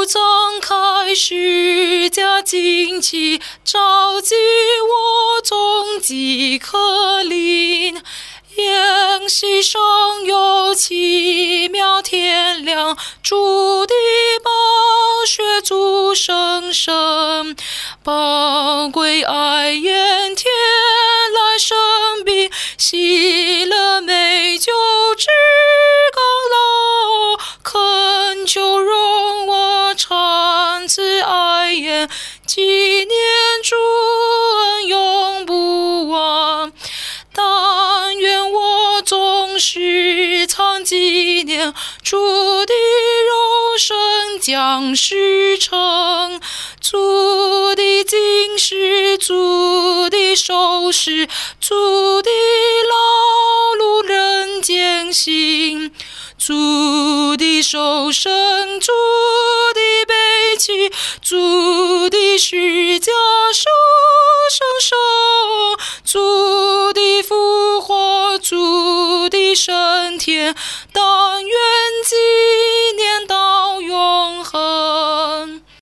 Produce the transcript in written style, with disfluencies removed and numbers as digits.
曾开始加旌旗，召集我众即可临。宴席上有奇妙天亮，主的宝血主生生，宝贵爱宴天来生病，喜乐美酒至刚老，恳求容我尝此爱宴，纪念主恩永不忘。但愿我总是常纪念主的肉身将事成，主的经世，主的受死，主的劳碌人间行，主的受生，主的悲泣，主的十架受生受，主的复活，主的升天，但愿今